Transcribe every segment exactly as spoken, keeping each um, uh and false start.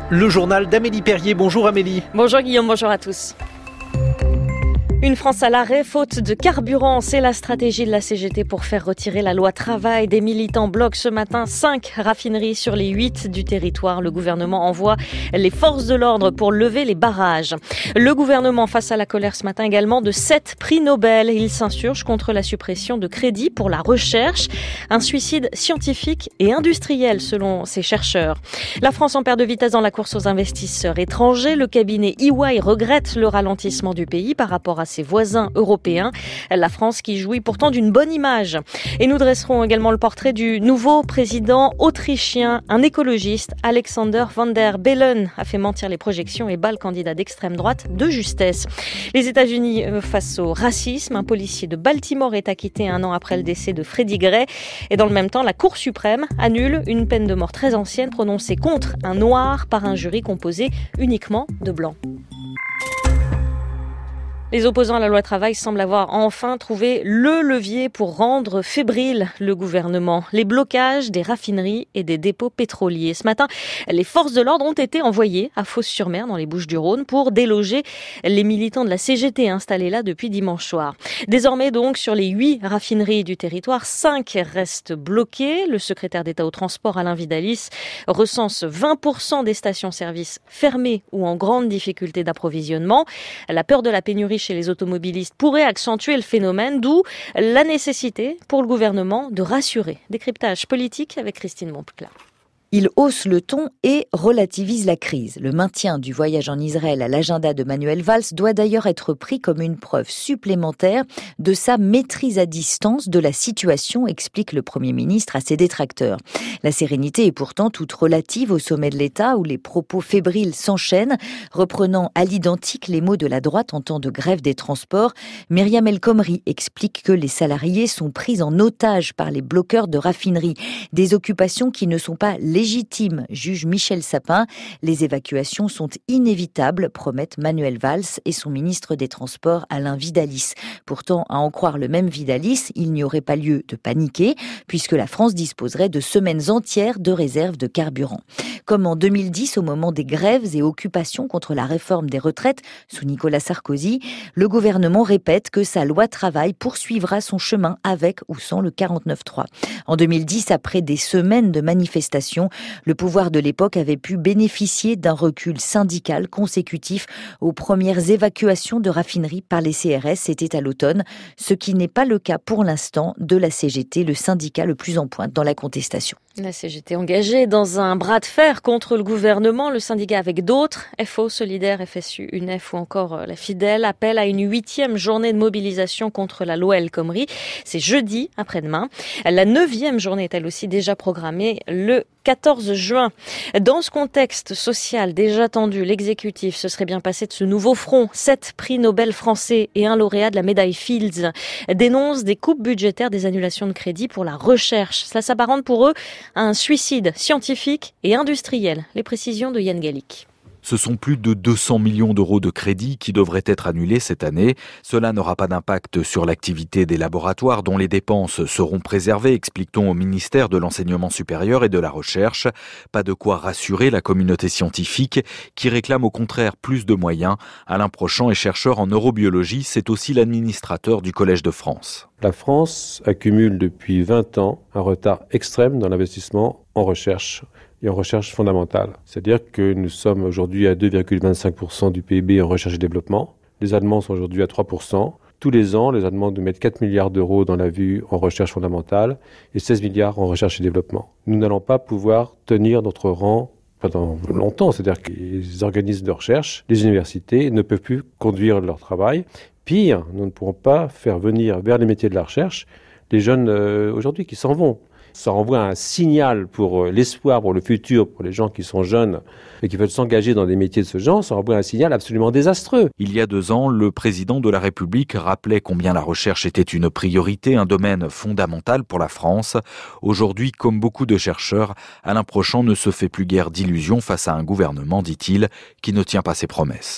Le journal d'Amélie Perrier. Bonjour Amélie. Bonjour Guillaume, bonjour à tous. Une France à l'arrêt, faute de carburant, c'est la stratégie de la C G T pour faire retirer la loi travail. Des militants bloquent ce matin cinq raffineries sur les huit du territoire. Le gouvernement envoie les forces de l'ordre pour lever les barrages. Le gouvernement face à la colère ce matin également de sept prix Nobel. Il s'insurge contre la suppression de crédits pour la recherche. Un suicide scientifique et industriel selon ces chercheurs. La France en perd de vitesse dans la course aux investisseurs étrangers. Le cabinet E Y regrette le ralentissement du pays par rapport à ses voisins européens. La France qui jouit pourtant d'une bonne image. Et nous dresserons également le portrait du nouveau président autrichien, un écologiste. Alexander Van der Bellen a fait mentir les projections et bat le candidat d'extrême droite de justesse. Les États-Unis face au racisme. Un policier de Baltimore est acquitté un an après le décès de Freddie Gray. Et dans le même temps, la Cour suprême annule une peine de mort très ancienne prononcée contre un noir par un jury composé uniquement de blancs. Les opposants à la loi travail semblent avoir enfin trouvé le levier pour rendre fébrile le gouvernement. Les blocages des raffineries et des dépôts pétroliers. Ce matin, les forces de l'ordre ont été envoyées à Fos-sur-Mer dans les Bouches-du-Rhône pour déloger les militants de la C G T installés là depuis dimanche soir. Désormais donc, sur les huit raffineries du territoire, cinq restent bloquées. Le secrétaire d'État au transport Alain Vidalis recense vingt pour cent des stations-service fermées ou en grande difficulté d'approvisionnement. La peur de la pénurie chez les automobilistes pourrait accentuer le phénomène, d'où la nécessité pour le gouvernement de rassurer. Décryptage politique avec Christine Montpla. Il hausse le ton et relativise la crise. Le maintien du voyage en Israël à l'agenda de Manuel Valls doit d'ailleurs être pris comme une preuve supplémentaire de sa maîtrise à distance de la situation, explique le Premier ministre à ses détracteurs. La sérénité est pourtant toute relative au sommet de l'État où les propos fébriles s'enchaînent, reprenant à l'identique les mots de la droite en temps de grève des transports. Myriam El Khomri explique que les salariés sont pris en otage par les bloqueurs de raffineries. Des occupations qui ne sont pas légitime, juge Michel Sapin. Les évacuations sont inévitables, promettent Manuel Valls et son ministre des Transports Alain Vidalis. Pourtant, à en croire le même Vidalis, il n'y aurait pas lieu de paniquer, puisque la France disposerait de semaines entières de réserve de carburant. Comme en deux mille dix, au moment des grèves et occupations contre la réforme des retraites sous Nicolas Sarkozy, le gouvernement répète que sa loi travail poursuivra son chemin avec ou sans le quarante-neuf trois. En deux mille dix, après des semaines de manifestations, le pouvoir de l'époque avait pu bénéficier d'un recul syndical consécutif aux premières évacuations de raffineries par les C R S. C'était à l'automne, ce qui n'est pas le cas pour l'instant de la C G T, le syndicat le plus en pointe dans la contestation. La C G T engagée dans un bras de fer contre le gouvernement, le syndicat avec d'autres, F O, Solidaire, F S U, U N E F ou encore la Fidèle, appelle à une huitième journée de mobilisation contre la loi El Khomri. C'est jeudi après-demain. La neuvième journée est elle aussi déjà programmée le quatorze juin. Dans ce contexte social déjà tendu, l'exécutif se serait bien passé de ce nouveau front. Sept prix Nobel français et un lauréat de la médaille Fields dénoncent des coupes budgétaires, des annulations de crédits pour la recherche. Cela s'apparente pour eux à un suicide scientifique et industriel. Les précisions de Yann Gallic. Ce sont plus de deux cents millions d'euros de crédits qui devraient être annulés cette année. Cela n'aura pas d'impact sur l'activité des laboratoires dont les dépenses seront préservées, explique-t-on au ministère de l'Enseignement supérieur et de la Recherche. Pas de quoi rassurer la communauté scientifique qui réclame au contraire plus de moyens. Alain Prochant est chercheur en neurobiologie, c'est aussi l'administrateur du Collège de France. La France accumule depuis vingt ans un retard extrême dans l'investissement en recherche et en recherche fondamentale. C'est-à-dire que nous sommes aujourd'hui à deux virgule vingt-cinq pour cent du P I B en recherche et développement. Les Allemands sont aujourd'hui à trois pour cent. Tous les ans, les Allemands nous mettent quatre milliards d'euros dans la vue en recherche fondamentale et seize milliards en recherche et développement. Nous n'allons pas pouvoir tenir notre rang pendant longtemps. C'est-à-dire que les organismes de recherche, les universités ne peuvent plus conduire leur travail. Pire, nous ne pourrons pas faire venir vers les métiers de la recherche les jeunes euh, aujourd'hui qui s'en vont. Ça envoie un signal pour l'espoir, pour le futur, pour les gens qui sont jeunes et qui veulent s'engager dans des métiers de ce genre. Ça envoie un signal absolument désastreux. Il y a deux ans, le président de la République rappelait combien la recherche était une priorité, un domaine fondamental pour la France. Aujourd'hui, comme beaucoup de chercheurs, Alain Prochant ne se fait plus guère d'illusions face à un gouvernement, dit-il, qui ne tient pas ses promesses.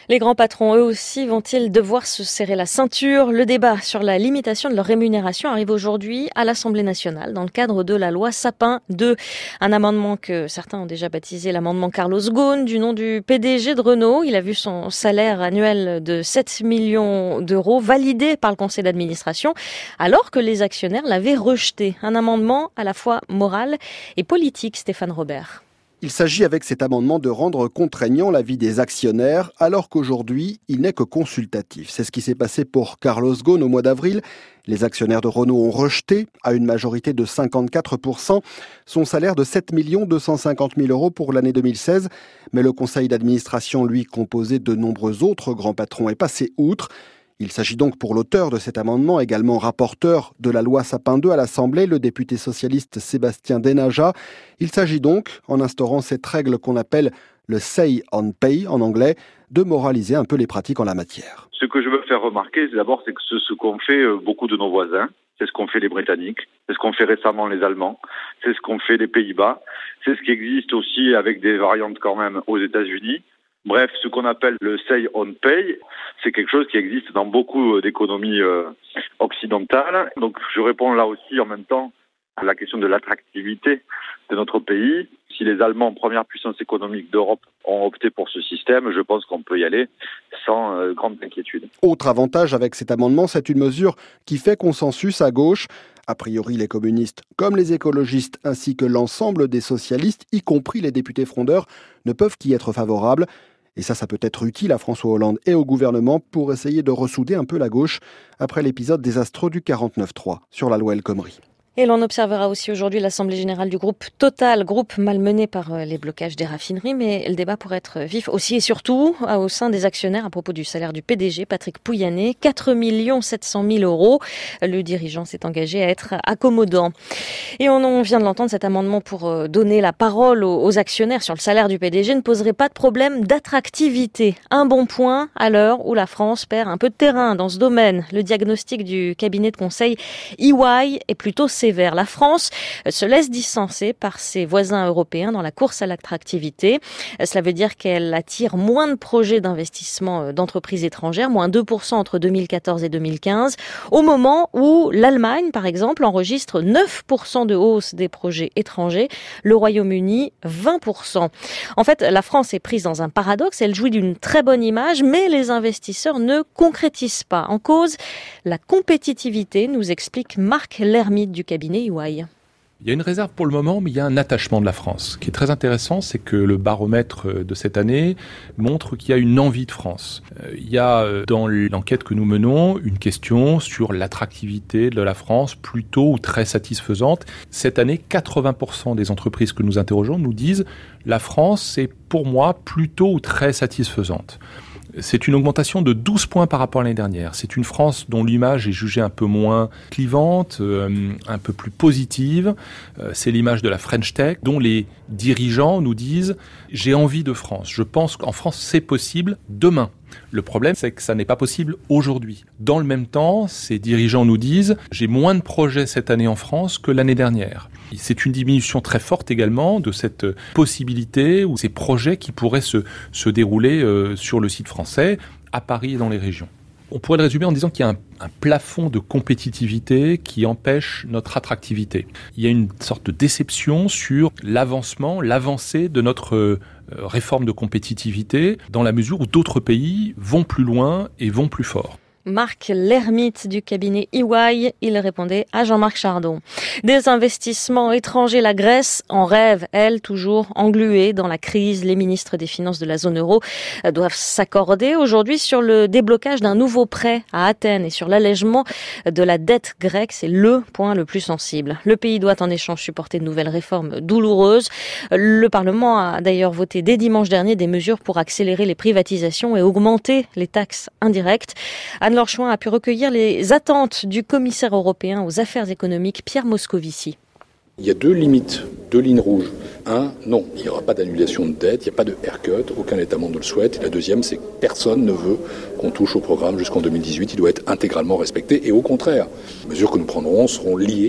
Les grands patrons, eux aussi, vont-ils devoir se serrer la ceinture ? Le débat sur la limitation de leur rémunération arrive aujourd'hui à l'Assemblée nationale dans le cadre de la loi Sapin deux. Un amendement que certains ont déjà baptisé l'amendement Carlos Ghosn, du nom du P D G de Renault. Il a vu son salaire annuel de sept millions d'euros validé par le conseil d'administration, alors que les actionnaires l'avaient rejeté. Un amendement à la fois moral et politique, Stéphane Robert. Il s'agit avec cet amendement de rendre contraignant l'avis des actionnaires, alors qu'aujourd'hui, il n'est que consultatif. C'est ce qui s'est passé pour Carlos Ghosn au mois d'avril. Les actionnaires de Renault ont rejeté, à une majorité de cinquante-quatre pour cent, son salaire de sept millions deux cent cinquante mille euros pour l'année deux mille seize. Mais le conseil d'administration, lui, composé de nombreux autres grands patrons, est passé outre. Il s'agit donc pour l'auteur de cet amendement, également rapporteur de la loi Sapin deux à l'Assemblée, le député socialiste Sébastien Denaja. Il s'agit donc, en instaurant cette règle qu'on appelle le say on pay en anglais, de moraliser un peu les pratiques en la matière. Ce que je veux faire remarquer, d'abord, c'est que c'est ce qu'ont fait beaucoup de nos voisins. C'est ce qu'ont fait les Britanniques, c'est ce qu'ont fait récemment les Allemands, c'est ce qu'ont fait les Pays-Bas, c'est ce qui existe aussi avec des variantes quand même aux États-Unis. Bref, ce qu'on appelle le say on pay, c'est quelque chose qui existe dans beaucoup d'économies euh, occidentales. Donc je réponds là aussi en même temps à la question de l'attractivité de notre pays. Si les Allemands, première puissance économique d'Europe, ont opté pour ce système, je pense qu'on peut y aller sans euh, grande inquiétude. Autre avantage avec cet amendement, c'est une mesure qui fait consensus à gauche. A priori, les communistes, comme les écologistes, ainsi que l'ensemble des socialistes, y compris les députés frondeurs, ne peuvent qu'y être favorables. Et ça, ça peut être utile à François Hollande et au gouvernement pour essayer de ressouder un peu la gauche après l'épisode désastreux du quarante-neuf trois sur la loi El Khomri. Et l'on observera aussi aujourd'hui l'Assemblée générale du groupe Total, groupe malmené par les blocages des raffineries, mais le débat pourrait être vif aussi et surtout au sein des actionnaires à propos du salaire du P D G, Patrick Pouyanné, quatre millions sept cent mille euros. Le dirigeant s'est engagé à être accommodant. Et on vient de l'entendre, cet amendement pour donner la parole aux actionnaires sur le salaire du P D G ne poserait pas de problème d'attractivité. Un bon point à l'heure où la France perd un peu de terrain dans ce domaine. Le diagnostic du cabinet de conseil E Y est plutôt sévère. La France se laisse distancer par ses voisins européens dans la course à l'attractivité. Cela veut dire qu'elle attire moins de projets d'investissement d'entreprises étrangères, moins deux pour cent entre deux mille quatorze et deux mille quinze, au moment où l'Allemagne, par exemple, enregistre neuf pour cent de hausse des projets étrangers, le Royaume-Uni vingt pour cent. En fait, la France est prise dans un paradoxe, elle jouit d'une très bonne image, mais les investisseurs ne concrétisent pas. En cause, la compétitivité, nous explique Marc Lermite du cabinet E Y. Il y a une réserve pour le moment, mais il y a un attachement de la France. Ce qui est très intéressant, c'est que le baromètre de cette année montre qu'il y a une envie de France. Il y a dans l'enquête que nous menons une question sur l'attractivité de la France, plutôt ou très satisfaisante. Cette année, quatre-vingts pour cent des entreprises que nous interrogeons nous disent « la France est pour moi plutôt ou très satisfaisante ». C'est une augmentation de douze points par rapport à l'année dernière. C'est une France dont l'image est jugée un peu moins clivante, euh, un peu plus positive. Euh, c'est l'image de la French Tech, dont les dirigeants nous disent « j'ai envie de France, je pense qu'en France c'est possible demain ». Le problème, c'est que ça n'est pas possible aujourd'hui. Dans le même temps, ces dirigeants nous disent « j'ai moins de projets cette année en France que l'année dernière ». C'est une diminution très forte également de cette possibilité ou ces projets qui pourraient se, se dérouler euh, sur le site français, à Paris et dans les régions. On pourrait le résumer en disant qu'il y a un, un plafond de compétitivité qui empêche notre attractivité. Il y a une sorte de déception sur l'avancement, l'avancée de notre euh, réforme de compétitivité, dans la mesure où d'autres pays vont plus loin et vont plus fort. Marc Lermite du cabinet E Y, il répondait à Jean-Marc Chardon. Des investissements étrangers, la Grèce en rêve, elle, toujours engluée dans la crise. Les ministres des Finances de la zone euro doivent s'accorder aujourd'hui sur le déblocage d'un nouveau prêt à Athènes et sur l'allègement de la dette grecque. C'est le point le plus sensible. Le pays doit en échange supporter de nouvelles réformes douloureuses. Le Parlement a d'ailleurs voté dès dimanche dernier des mesures pour accélérer les privatisations et augmenter les taxes indirectes. Anne-Laure Chouin a pu recueillir les attentes du commissaire européen aux affaires économiques, Pierre Moscovici. Il y a deux limites, deux lignes rouges. Un, non, il n'y aura pas d'annulation de dette, il n'y a pas de haircut, aucun État membre ne le souhaite. Et la deuxième, c'est que personne ne veut qu'on touche au programme jusqu'en deux mille dix-huit, il doit être intégralement respecté. Et au contraire, les mesures que nous prendrons seront liées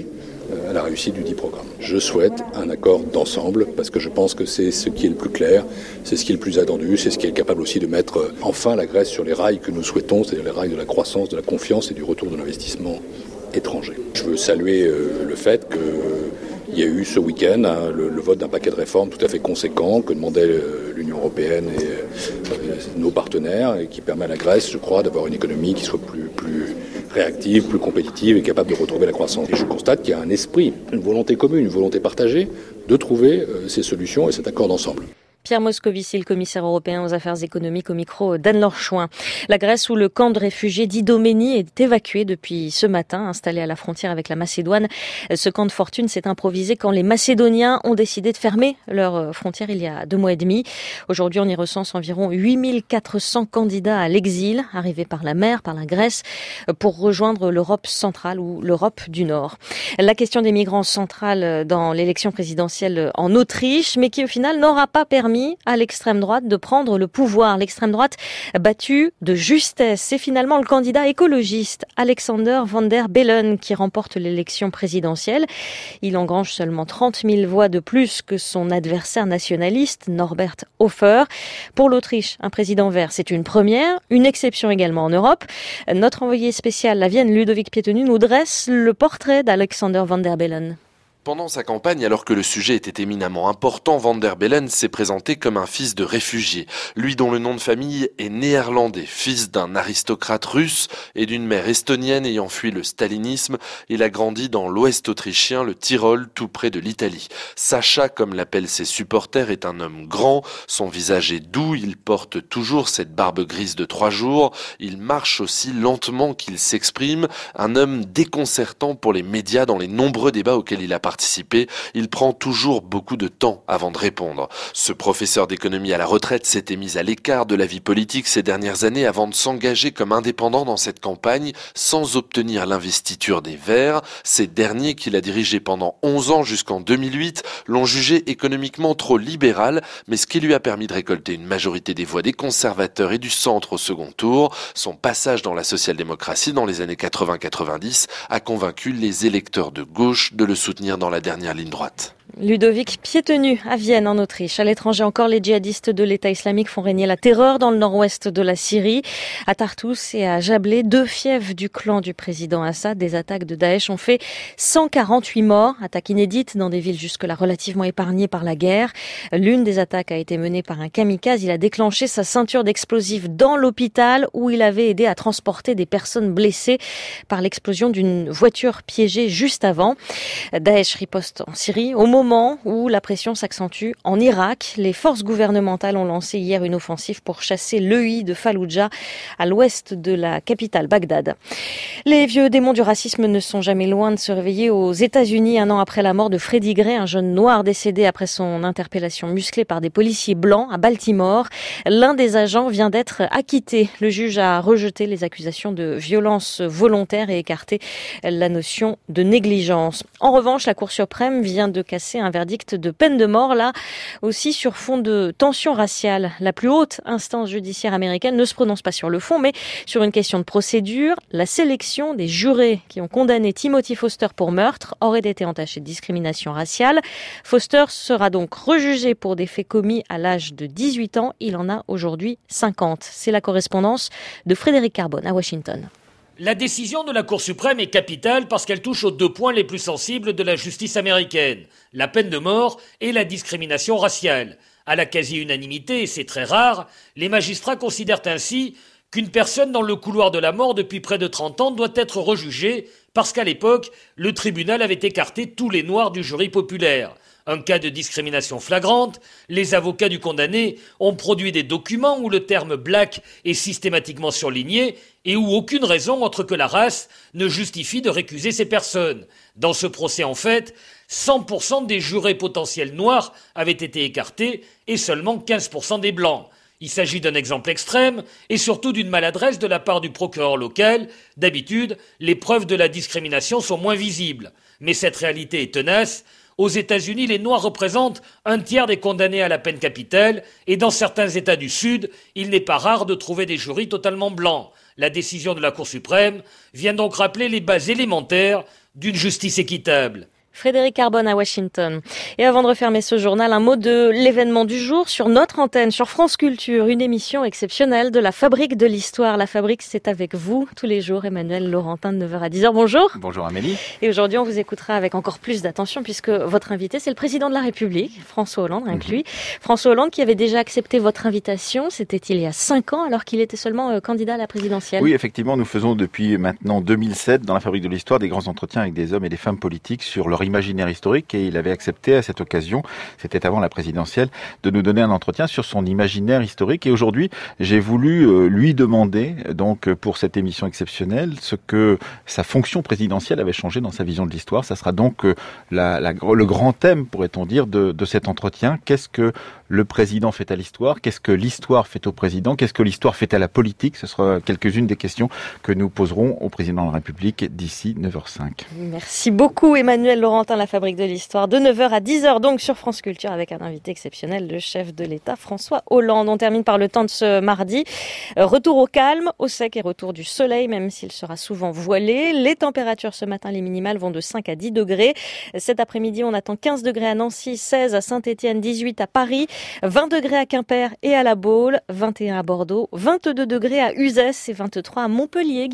à la réussite du dit programme. Je souhaite un accord d'ensemble parce que je pense que c'est ce qui est le plus clair, c'est ce qui est le plus attendu, c'est ce qui est capable aussi de mettre enfin la Grèce sur les rails que nous souhaitons, c'est-à-dire les rails de la croissance, de la confiance et du retour de l'investissement étranger. Je veux saluer euh, le fait qu'il y a eu ce week-end hein, le, le vote d'un paquet de réformes tout à fait conséquent que demandait euh, l'Union européenne et euh, nos partenaires et qui permet à la Grèce, je crois, d'avoir une économie qui soit plus, plus réactive, plus compétitive et capable de retrouver la croissance. Et je constate qu'il y a un esprit, une volonté commune, une volonté partagée de trouver euh, ces solutions et cet accord d'ensemble. Pierre Moscovici, le commissaire européen aux affaires économiques, au micro d'Anne-Laure Chouin. La Grèce, où le camp de réfugiés d'Idoménie est évacué depuis ce matin, installé à la frontière avec la Macédoine. Ce camp de fortune s'est improvisé quand les Macédoniens ont décidé de fermer leurs frontières il y a deux mois et demi. Aujourd'hui, on y recense environ huit mille quatre cents candidats à l'exil, arrivés par la mer, par la Grèce, pour rejoindre l'Europe centrale ou l'Europe du Nord. La question des migrants centrale dans l'élection présidentielle en Autriche, mais qui au final n'aura pas permis à l'extrême droite de prendre le pouvoir. L'extrême droite battue de justesse. C'est finalement le candidat écologiste Alexander Van der Bellen qui remporte l'élection présidentielle. Il engrange seulement trente mille voix de plus que son adversaire nationaliste Norbert Hofer. Pour l'Autriche, un président vert, c'est une première, une exception également en Europe. Notre envoyé spécial à Vienne, Ludovic Pietenu, nous dresse le portrait d'Alexander Van der Bellen. Pendant sa campagne, alors que le sujet était éminemment important, Van der Bellen s'est présenté comme un fils de réfugié. Lui dont le nom de famille est néerlandais, fils d'un aristocrate russe et d'une mère estonienne ayant fui le stalinisme, il a grandi dans l'ouest autrichien, le Tyrol, tout près de l'Italie. Sacha, comme l'appellent ses supporters, est un homme grand, son visage est doux, il porte toujours cette barbe grise de trois jours, il marche aussi lentement qu'il s'exprime, un homme déconcertant pour les médias dans les nombreux débats auxquels il a participé. Il prend toujours beaucoup de temps avant de répondre. Ce professeur d'économie à la retraite s'était mis à l'écart de la vie politique ces dernières années avant de s'engager comme indépendant dans cette campagne sans obtenir l'investiture des Verts. Ces derniers, qu'il a dirigé pendant onze ans jusqu'en deux mille huit, l'ont jugé économiquement trop libéral, mais ce qui lui a permis de récolter une majorité des voix des conservateurs et du centre au second tour. Son passage dans la social-démocratie dans les années quatre-vingts quatre-vingt-dix a convaincu les électeurs de gauche de le soutenir dans la dernière ligne droite. Ludovic Pietenu à Vienne en Autriche. À l'étranger encore, les djihadistes de l'État islamique font régner la terreur dans le nord-ouest de la Syrie. À Tartous et à Jablé, deux fiefs du clan du président Assad. Des attaques de Daesh ont fait cent quarante-huit morts. Attaques inédites dans des villes jusque-là relativement épargnées par la guerre. L'une des attaques a été menée par un kamikaze. Il a déclenché sa ceinture d'explosifs dans l'hôpital où il avait aidé à transporter des personnes blessées par l'explosion d'une voiture piégée juste avant. Daesh riposte en Syrie. Au moment où la pression s'accentue en Irak, les forces gouvernementales ont lancé hier une offensive pour chasser l'E I de Falloujah, à l'ouest de la capitale Bagdad. Les vieux démons du racisme ne sont jamais loin de se réveiller aux États-Unis un an après la mort de Freddie Gray, un jeune noir décédé après son interpellation musclée par des policiers blancs à Baltimore. L'un des agents vient d'être acquitté. Le juge a rejeté les accusations de violence volontaire et écarté la notion de négligence. En revanche, la Cour suprême vient de casser un verdict de peine de mort, là aussi sur fond de tension raciale. La plus haute instance judiciaire américaine ne se prononce pas sur le fond, mais sur une question de procédure. La sélection des jurés qui ont condamné Timothy Foster pour meurtre aurait été entachée de discrimination raciale. Foster sera donc rejugé pour des faits commis à l'âge de dix-huit ans. Il en a aujourd'hui cinquante. C'est la correspondance de Frédéric Carbone à Washington. La décision de la Cour suprême est capitale parce qu'elle touche aux deux points les plus sensibles de la justice américaine, la peine de mort et la discrimination raciale. À la quasi-unanimité, et c'est très rare, les magistrats considèrent ainsi qu'une personne dans le couloir de la mort depuis près de trente ans doit être rejugée parce qu'à l'époque, le tribunal avait écarté tous les noirs du jury populaire. Un cas de discrimination flagrante, les avocats du condamné ont produit des documents où le terme « black » est systématiquement surligné et où aucune raison autre que la race ne justifie de récuser ces personnes. Dans ce procès, en fait, cent pour cent des jurés potentiels noirs avaient été écartés et seulement quinze pour cent des blancs. Il s'agit d'un exemple extrême et surtout d'une maladresse de la part du procureur local. D'habitude, les preuves de la discrimination sont moins visibles. Mais cette réalité est tenace. Aux États-Unis, les Noirs représentent un tiers des condamnés à la peine capitale et dans certains États du Sud, il n'est pas rare de trouver des jurys totalement blancs. La décision de la Cour suprême vient donc rappeler les bases élémentaires d'une justice équitable. Frédéric Carbone à Washington. Et avant de refermer ce journal, un mot de l'événement du jour sur notre antenne, sur France Culture, une émission exceptionnelle de la Fabrique de l'Histoire. La Fabrique, c'est avec vous tous les jours, Emmanuel Laurentin de neuf heures à dix heures. Bonjour. Bonjour Amélie. Et aujourd'hui, on vous écoutera avec encore plus d'attention puisque votre invité, c'est le président de la République, François Hollande inclus. Mmh. François Hollande qui avait déjà accepté votre invitation, c'était il y a cinq ans alors qu'il était seulement euh, candidat à la présidentielle. Oui, effectivement, nous faisons depuis maintenant deux mille sept dans la Fabrique de l'Histoire des grands entretiens avec des hommes et des femmes politiques sur leur imaginaire historique et il avait accepté à cette occasion, c'était avant la présidentielle, de nous donner un entretien sur son imaginaire historique et aujourd'hui j'ai voulu euh, lui demander donc pour cette émission exceptionnelle ce que sa fonction présidentielle avait changé dans sa vision de l'histoire. Ça sera donc euh, la, la, le grand thème, pourrait-on dire, de, de cet entretien. Qu'est-ce que le président fait à l'histoire? Qu'est-ce que l'histoire fait au président? Qu'est-ce que l'histoire fait à la politique? Ce sera quelques-unes des questions que nous poserons au président de la République d'ici neuf heures cinq. Merci beaucoup Emmanuel Laurentin, la Fabrique de l'Histoire, de neuf heures à dix heures donc sur France Culture avec un invité exceptionnel, le chef de l'État François Hollande. On termine par le temps de ce mardi. Retour au calme, au sec et retour du soleil, même s'il sera souvent voilé. Les températures ce matin, les minimales vont de cinq à dix degrés. Cet après-midi, on attend quinze degrés à Nancy, seize à Saint-Étienne, dix-huit à Paris, vingt degrés à Quimper et à La Baule, vingt et un à Bordeaux, vingt-deux degrés à Uzès et vingt-trois à Montpellier.